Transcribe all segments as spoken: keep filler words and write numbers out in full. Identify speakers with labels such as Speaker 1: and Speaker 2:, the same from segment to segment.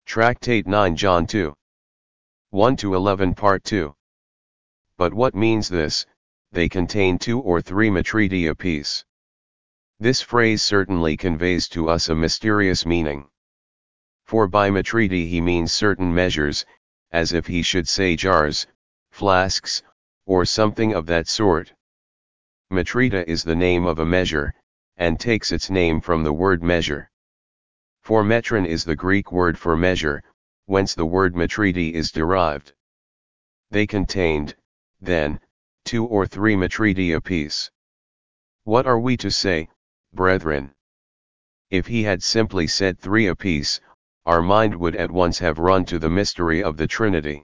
Speaker 1: Tractate nine John two. one to eleven Part two. But what means this, they contain two or three metridi apiece? This phrase certainly conveys to us a mysterious meaning. For by metridi he means certain measures, as if he should say jars, flasks, or something of that sort. Metrida is the name of a measure, and takes its name from the word measure. For metron is the Greek word for measure, whence the word metridi is derived. They contained, then, two or three metridi apiece. What are we to say, brethren? If he had simply said three apiece, our mind would at once have run to the mystery of the Trinity.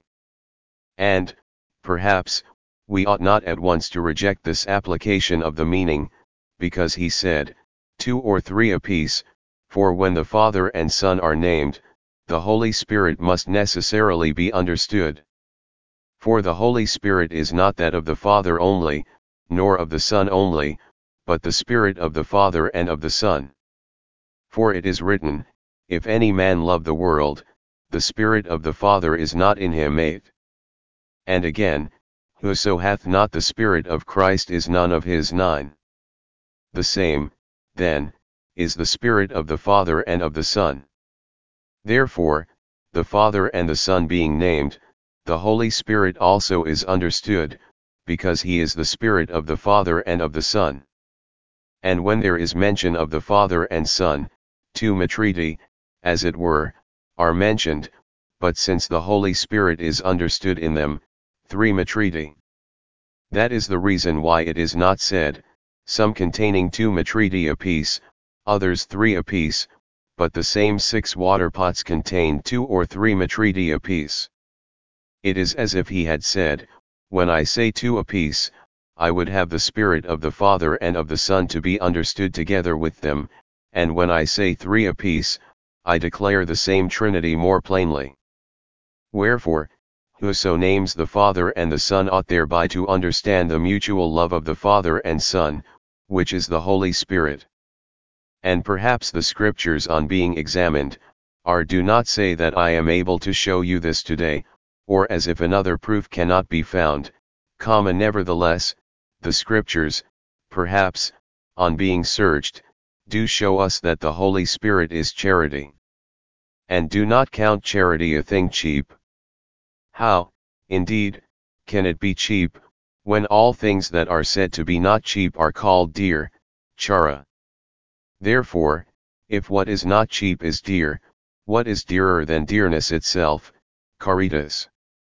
Speaker 1: And, perhaps, we ought not at once to reject this application of the meaning, because he said, two or three apiece, for when the Father and Son are named, the Holy Spirit must necessarily be understood. For the Holy Spirit is not that of the Father only, nor of the Son only, but the Spirit of the Father and of the Son. For it is written, if any man love the world, the Spirit of the Father is not in him. eight. And again, whoso hath not the Spirit of Christ is none of his. nine. The same, then, is the Spirit of the Father and of the Son. Therefore, the Father and the Son being named, the Holy Spirit also is understood, because he is the Spirit of the Father and of the Son. And when there is mention of the Father and Son, two metridi, as it were, are mentioned, but since the Holy Spirit is understood in them, three metridi. That is the reason why it is not said, some containing two metridi apiece, others three apiece, but the same six water pots contain two or three metridi apiece. It is as if he had said, when I say two apiece, I would have the Spirit of the Father and of the Son to be understood together with them, and when I say three apiece, I declare the same Trinity more plainly. Wherefore, whoso names the Father and the Son ought thereby to understand the mutual love of the Father and Son, which is the Holy Spirit. And perhaps the Scriptures on being examined, are do not say that I am able to show you this today, or as if another proof cannot be found, comma nevertheless, the Scriptures, perhaps, on being searched, do show us that the Holy Spirit is charity. And do not count charity a thing cheap. How, indeed, can it be cheap, when all things that are said to be not cheap are called dear, chara? Therefore, if what is not cheap is dear, what is dearer than dearness itself, caritas?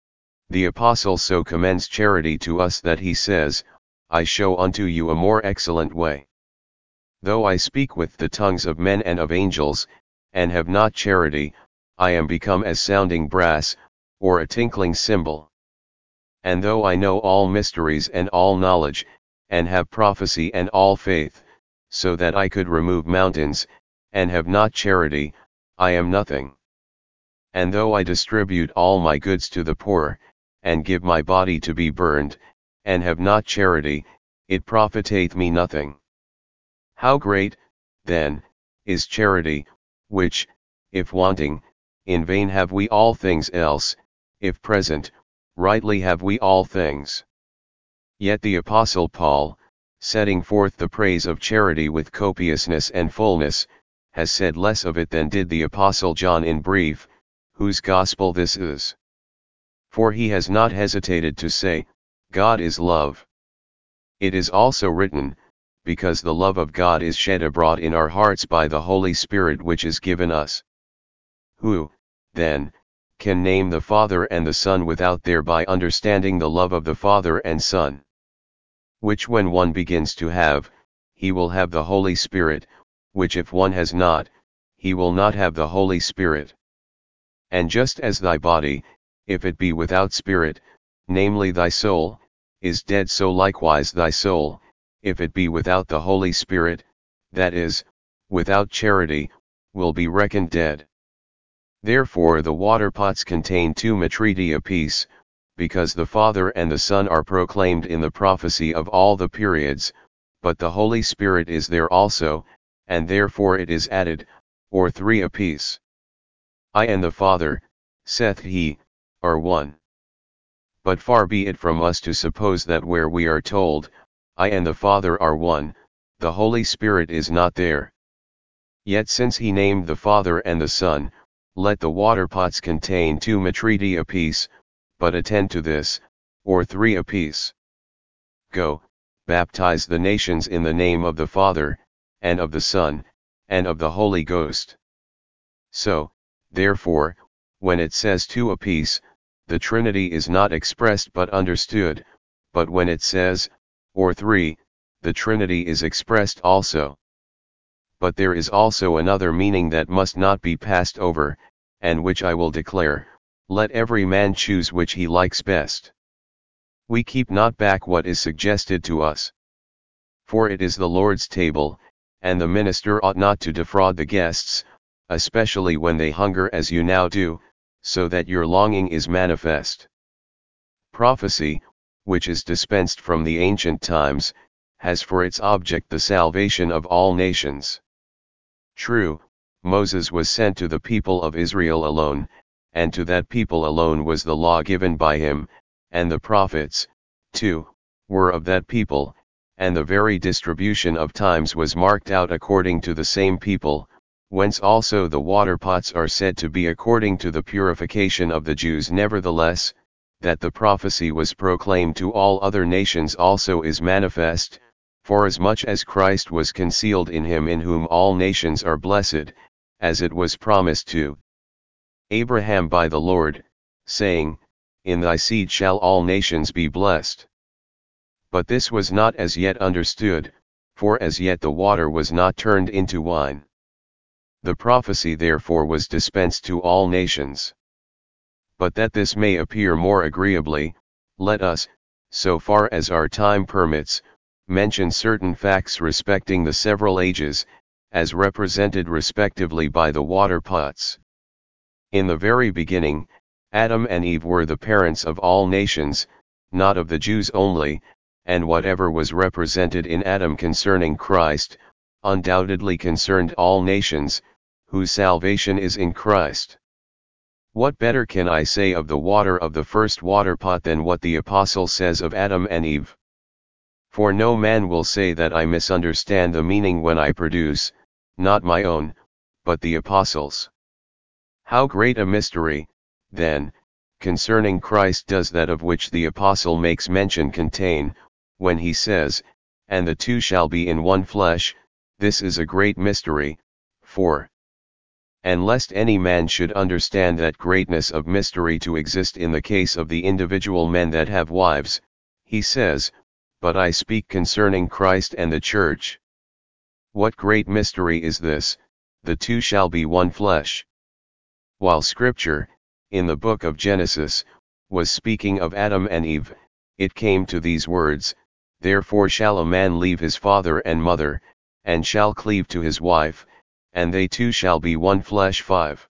Speaker 1: The Apostle so commends charity to us that he says, I show unto you a more excellent way. Though I speak with the tongues of men and of angels, and have not charity, I am become as sounding brass, or a tinkling cymbal. And though I know all mysteries and all knowledge, and have prophecy and all faith, so that I could remove mountains, and have not charity, I am nothing. And though I distribute all my goods to the poor, and give my body to be burned, and have not charity, it profiteth me nothing. How great, then, is charity, which, if wanting, in vain have we all things else, if present, rightly have we all things. Yet the Apostle Paul, setting forth the praise of charity with copiousness and fullness, has said less of it than did the Apostle John in brief, whose gospel this is. For he has not hesitated to say, God is love. It is also written, because the love of God is shed abroad in our hearts by the Holy Spirit which is given us. Who, then, can name the Father and the Son without thereby understanding the love of the Father and Son? Which when one begins to have, he will have the Holy Spirit, which if one has not, he will not have the Holy Spirit. And just as thy body, if it be without spirit, namely thy soul, is dead, so likewise thy soul, if it be without the Holy Spirit, that is, without charity, will be reckoned dead. Therefore the water pots contain two metridi apiece, because the Father and the Son are proclaimed in the prophecy of all the periods, but the Holy Spirit is there also, and therefore it is added, or three apiece. I and the Father, saith he, are one. But far be it from us to suppose that where we are told, I and the Father are one, the Holy Spirit is not there. Yet since he named the Father and the Son, let the waterpots contain two metridi apiece, but attend to this, or three apiece. Go, baptize the nations in the name of the Father, and of the Son, and of the Holy Ghost. So, therefore, when it says two apiece, the Trinity is not expressed but understood, but when it says, or three, the Trinity is expressed also. But there is also another meaning that must not be passed over, and which I will declare, let every man choose which he likes best. We keep not back what is suggested to us. For it is the Lord's table, and the minister ought not to defraud the guests, especially when they hunger as you now do, so that your longing is manifest. Prophecy, which is dispensed from the ancient times, has for its object the salvation of all nations. True, Moses was sent to the people of Israel alone, and to that people alone was the law given by him, and the prophets, too, were of that people, and the very distribution of times was marked out according to the same people, whence also the waterpots are said to be according to the purification of the Jews. Nevertheless, that the prophecy was proclaimed to all other nations also is manifest, forasmuch as Christ was concealed in him in whom all nations are blessed, as it was promised to Abraham by the Lord, saying, in thy seed shall all nations be blessed. But this was not as yet understood, for as yet the water was not turned into wine. The prophecy therefore was dispensed to all nations. But that this may appear more agreeably, let us, so far as our time permits, mention certain facts respecting the several ages, as represented respectively by the waterpots. In the very beginning, Adam and Eve were the parents of all nations, not of the Jews only, and whatever was represented in Adam concerning Christ, undoubtedly concerned all nations, whose salvation is in Christ. What better can I say of the water of the first waterpot than what the Apostle says of Adam and Eve? For no man will say that I misunderstand the meaning when I produce, not my own, but the Apostles'. How great a mystery, then, concerning Christ does that of which the Apostle makes mention contain, when he says, and the two shall be in one flesh. This is a great mystery, for and lest any man should understand that greatness of mystery to exist in the case of the individual men that have wives, he says, but I speak concerning Christ and the church. What great mystery is this, the two shall be one flesh? While Scripture, in the book of Genesis, was speaking of Adam and Eve, it came to these words, therefore shall a man leave his father and mother, and shall cleave to his wife, and they two shall be one flesh. five.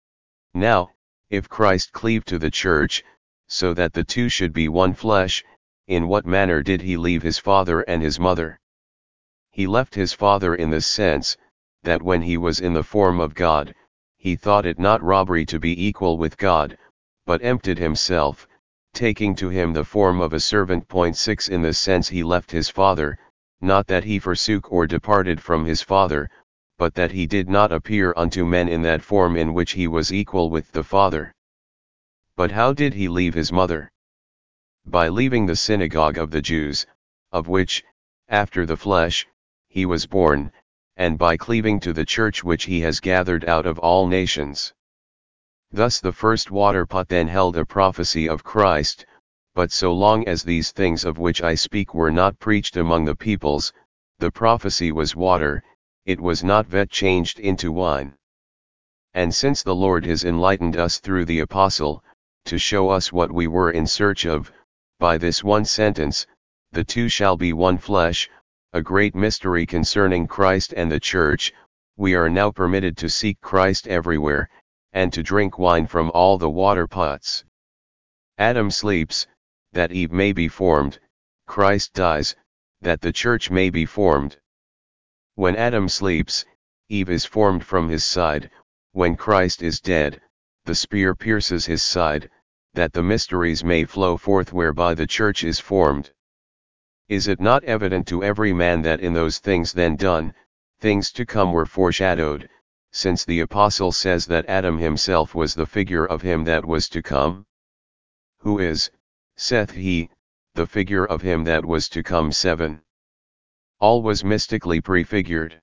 Speaker 1: Now, if Christ cleave to the church, so that the two should be one flesh, in what manner did he leave his father and his mother? He left his father in this sense, that when he was in the form of God, he thought it not robbery to be equal with God, but emptied himself, taking to him the form of a servant. six In this sense he left his father, not that he forsook or departed from his father, but that he did not appear unto men in that form in which he was equal with the Father. But how did he leave his mother? By leaving the synagogue of the Jews, of which, after the flesh, he was born, and by cleaving to the church which he has gathered out of all nations. Thus the first waterpot then held a prophecy of Christ, but so long as these things of which I speak were not preached among the peoples, the prophecy was water, it was not yet changed into wine. And since the Lord has enlightened us through the Apostle, to show us what we were in search of, by this one sentence, the two shall be one flesh, a great mystery concerning Christ and the church, we are now permitted to seek Christ everywhere, and to drink wine from all the waterpots. Adam sleeps, that Eve may be formed, Christ dies, that the church may be formed. When Adam sleeps, Eve is formed from his side, when Christ is dead, the spear pierces his side, that the mysteries may flow forth whereby the church is formed. Is it not evident to every man that in those things then done, things to come were foreshadowed, since the apostle says that Adam himself was the figure of him that was to come? Who is, saith he, the figure of him that was to come? seven. All was mystically prefigured.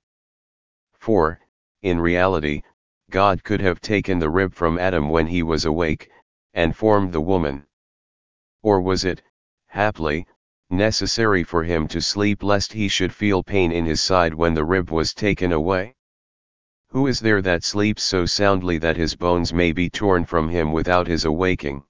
Speaker 1: For, in reality, God could have taken the rib from Adam when he was awake, and formed the woman. Or was it, haply, necessary for him to sleep lest he should feel pain in his side when the rib was taken away? Who is there that sleeps so soundly that his bones may be torn from him without his awaking?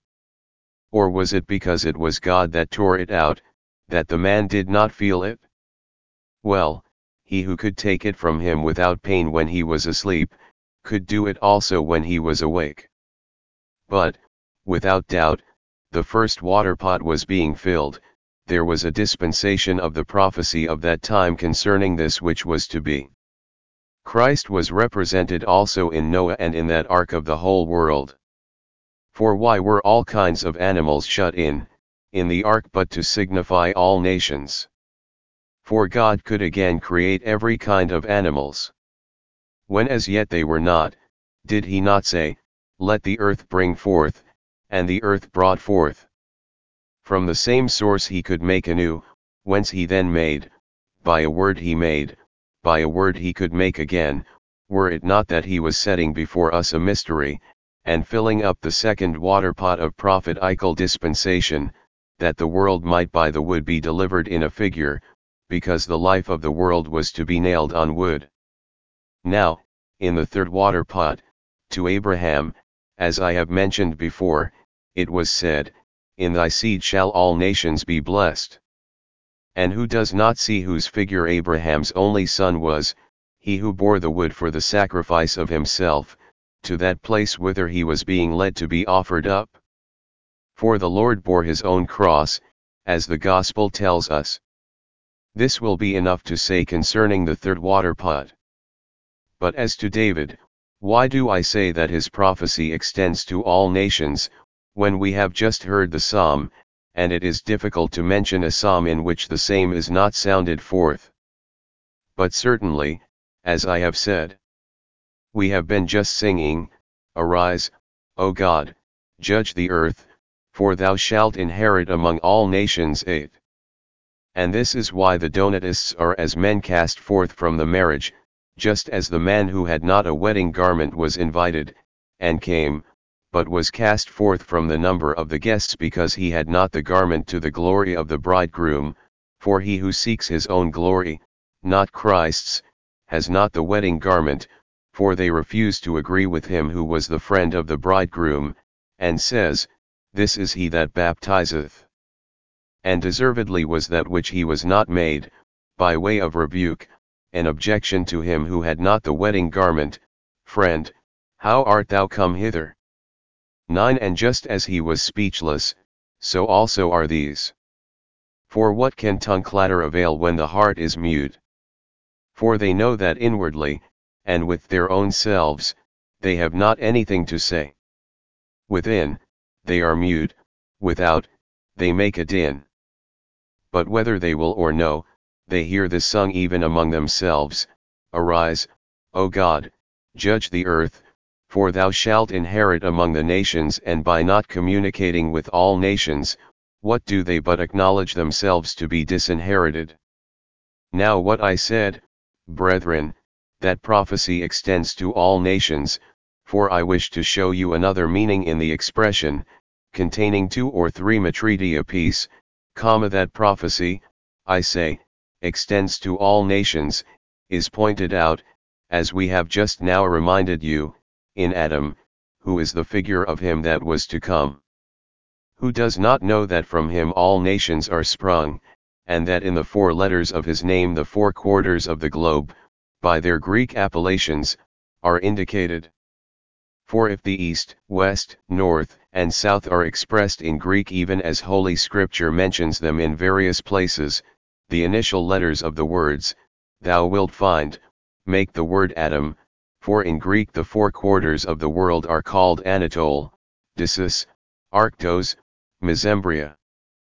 Speaker 1: Or was it because it was God that tore it out, that the man did not feel it? Well, he who could take it from him without pain when he was asleep, could do it also when he was awake. But, without doubt, the first water pot was being filled, there was a dispensation of the prophecy of that time concerning this which was to be. Christ was represented also in Noah and in that ark of the whole world. For why were all kinds of animals shut in, in the ark but to signify all nations? For God could again create every kind of animals. When as yet they were not, did he not say, Let the earth bring forth, and the earth brought forth? From the same source he could make anew, whence he then made, by a word he made, by a word he could make again, were it not that he was setting before us a mystery, and filling up the second waterpot of prophetical dispensation, that the world might by the wood be delivered in a figure, because the life of the world was to be nailed on wood. Now, in the third waterpot, to Abraham, as I have mentioned before, it was said, In thy seed shall all nations be blessed. And who does not see whose figure Abraham's only son was, he who bore the wood for the sacrifice of himself, to that place whither he was being led to be offered up? For the Lord bore his own cross, as the Gospel tells us. This will be enough to say concerning the third waterpot. But as to David, why do I say that his prophecy extends to all nations, when we have just heard the psalm, and it is difficult to mention a psalm in which the same is not sounded forth? But certainly, as I have said, we have been just singing, Arise, O God, judge the earth, for thou shalt inherit among all nations. eight. And this is why the Donatists are as men cast forth from the marriage, just as the man who had not a wedding garment was invited, and came, but was cast forth from the number of the guests because he had not the garment to the glory of the bridegroom, for he who seeks his own glory, not Christ's, has not the wedding garment, for they refuse to agree with him who was the friend of the bridegroom, and says, This is he that baptizeth. And deservedly was that which he was not made, by way of rebuke, an objection to him who had not the wedding garment, Friend, how art thou come hither? nine. And just as he was speechless, so also are these. For what can tongue clatter avail when the heart is mute? For they know that inwardly, and with their own selves, they have not anything to say. Within, they are mute, without, they make a din. But whether they will or no, they hear this sung even among themselves, Arise, O God, judge the earth, for thou shalt inherit among the nations. And by not communicating with all nations, what do they but acknowledge themselves to be disinherited? Now what I said, brethren, that prophecy extends to all nations, for I wish to show you another meaning in the expression, containing two or three metridi apiece, comma that prophecy, I say, extends to all nations, is pointed out, as we have just now reminded you, in Adam, who is the figure of him that was to come. Who does not know that from him all nations are sprung, and that in the four letters of his name the four quarters of the globe, by their Greek appellations, are indicated? For if the east, west, north, and south are expressed in Greek even as Holy Scripture mentions them in various places, the initial letters of the words, thou wilt find, make the word Adam, for in Greek the four quarters of the world are called Anatole, Dissus, Arctos, Mesembria.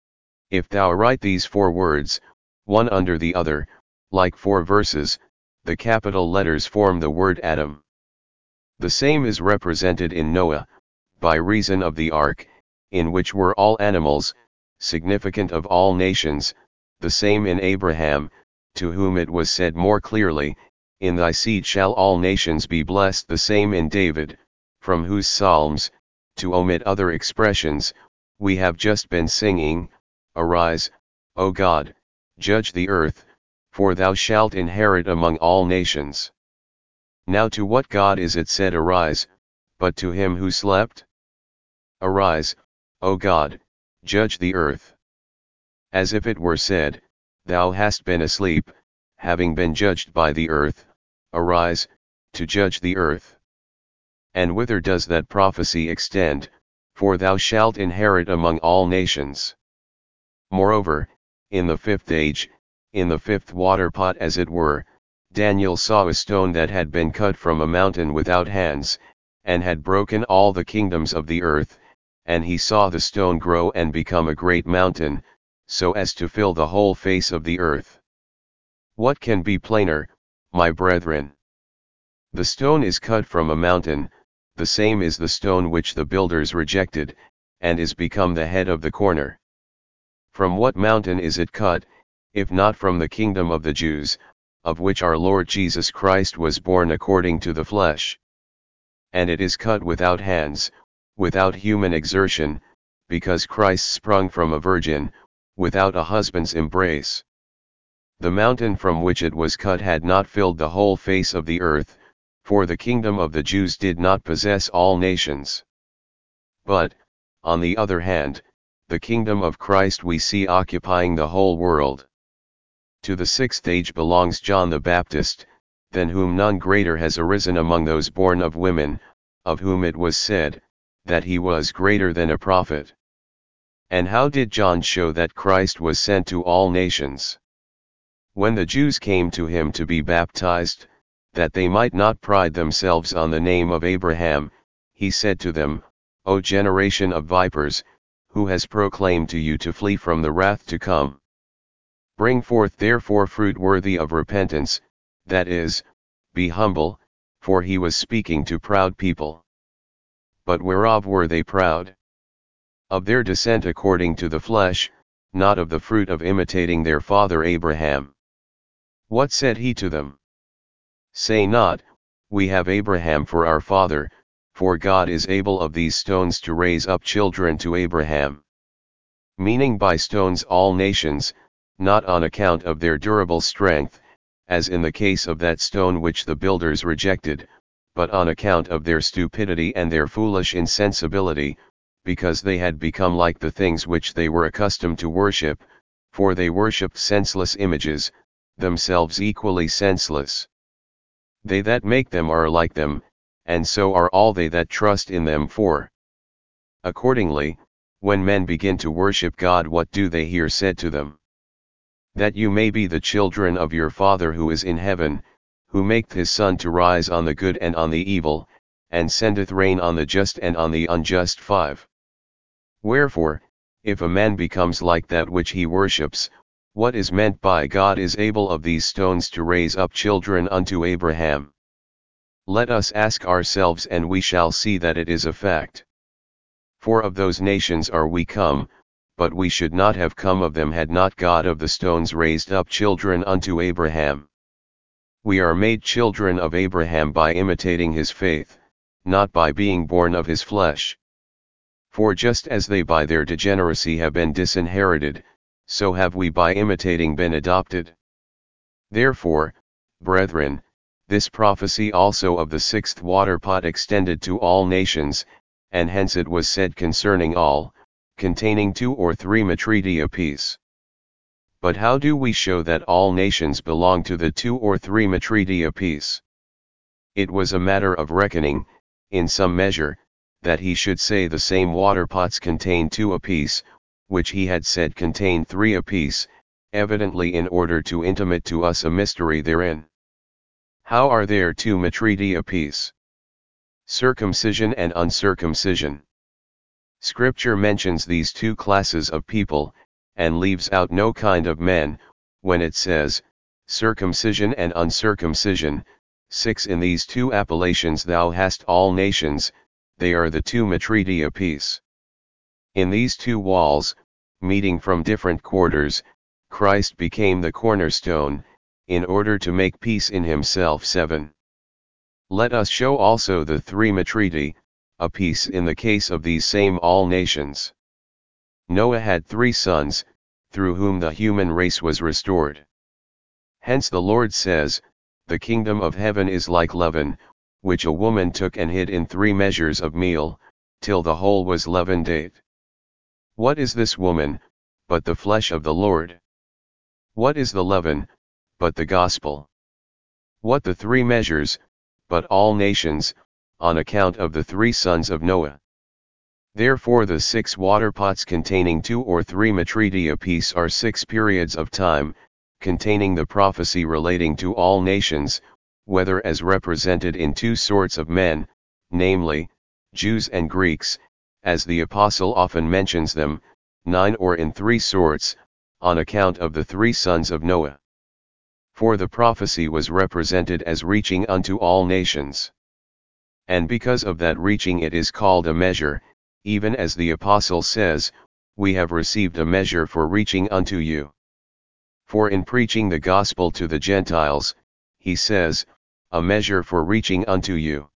Speaker 1: If thou write these four words, one under the other, like four verses, the capital letters form the word Adam. The same is represented in Noah, by reason of the ark, in which were all animals, significant of all nations, the same in Abraham, to whom it was said more clearly, in thy seed shall all nations be blessed, the same in David, from whose psalms, to omit other expressions, we have just been singing, Arise, O God, judge the earth, for thou shalt inherit among all nations. Now to what God is it said arise, but to him who slept? Arise, O God, judge the earth. As if it were said, thou hast been asleep, having been judged by the earth, arise, to judge the earth. And whither does that prophecy extend, for thou shalt inherit among all nations? Moreover, in the fifth age, in the fifth water pot as it were, Daniel saw a stone that had been cut from a mountain without hands, and had broken all the kingdoms of the earth, and he saw the stone grow and become a great mountain, so as to fill the whole face of the earth. What can be plainer, my brethren? The stone is cut from a mountain, the same is the stone which the builders rejected, and is become the head of the corner. From what mountain is it cut, if not from the kingdom of the Jews, of which our Lord Jesus Christ was born according to the flesh? And it is cut without hands, without human exertion, because Christ sprung from a virgin, without a husband's embrace. The mountain from which it was cut had not filled the whole face of the earth, for the kingdom of the Jews did not possess all nations. But, on the other hand, the kingdom of Christ we see occupying the whole world. To the sixth age belongs John the Baptist, than whom none greater has arisen among those born of women, of whom it was said, that he was greater than a prophet. And how did John show that Christ was sent to all nations? When the Jews came to him to be baptized, that they might not pride themselves on the name of Abraham, he said to them, O generation of vipers, who has proclaimed to you to flee from the wrath to come? Bring forth therefore fruit worthy of repentance, that is, be humble, for he was speaking to proud people. But whereof were they proud? Of their descent according to the flesh, not of the fruit of imitating their father Abraham. What said he to them? Say not, we have Abraham for our father, for God is able of these stones to raise up children to Abraham. Meaning by stones all nations, not on account of their durable strength, as in the case of that stone which the builders rejected, but on account of their stupidity and their foolish insensibility, because they had become like the things which they were accustomed to worship, for they worshipped senseless images, themselves equally senseless. They that make them are like them, and so are all they that trust in them for. Accordingly, when men begin to worship God, what do they hear said to them? That you may be the children of your Father who is in heaven, who maketh his sun to rise on the good and on the evil, and sendeth rain on the just and on the unjust. five. Wherefore, if a man becomes like that which he worships, what is meant by God is able of these stones to raise up children unto Abraham? Let us ask ourselves, and we shall see that it is a fact. For of those nations are we come, but we should not have come of them had not God of the stones raised up children unto Abraham. We are made children of Abraham by imitating his faith, not by being born of his flesh. For just as they by their degeneracy have been disinherited, so have we by imitating been adopted. Therefore, brethren, this prophecy also of the sixth water pot extended to all nations, and hence it was said concerning all, containing two or three metridi apiece. But how do we show that all nations belong to the two or three metridi apiece? It was a matter of reckoning, in some measure, that he should say the same water pots contain two apiece, which he had said contained three apiece, evidently in order to intimate to us a mystery therein. How are there two metridi apiece? Circumcision and uncircumcision. Scripture mentions these two classes of people, and leaves out no kind of men, when it says, circumcision and uncircumcision. six In these two appellations thou hast all nations, they are the two metridi apiece. In these two walls, meeting from different quarters, Christ became the cornerstone, in order to make peace in himself. seven. Let us show also the three metridi apiece in the case of these same all nations. Noah had three sons, through whom the human race was restored. Hence the Lord says, the kingdom of heaven is like leaven, which a woman took and hid in three measures of meal, till the whole was leavened. eight. What is this woman, but the flesh of the Lord? What is the leaven, but the gospel? What the three measures, but all nations, on account of the three sons of Noah? Therefore the six waterpots containing two or three metridi apiece are six periods of time, containing the prophecy relating to all nations, whether as represented in two sorts of men, namely, Jews and Greeks, as the apostle often mentions them, nine or in three sorts, on account of the three sons of Noah. For the prophecy was represented as reaching unto all nations. And because of that reaching it is called a measure, even as the apostle says, we have received a measure for reaching unto you. For in preaching the gospel to the Gentiles, he says, a measure for reaching unto you.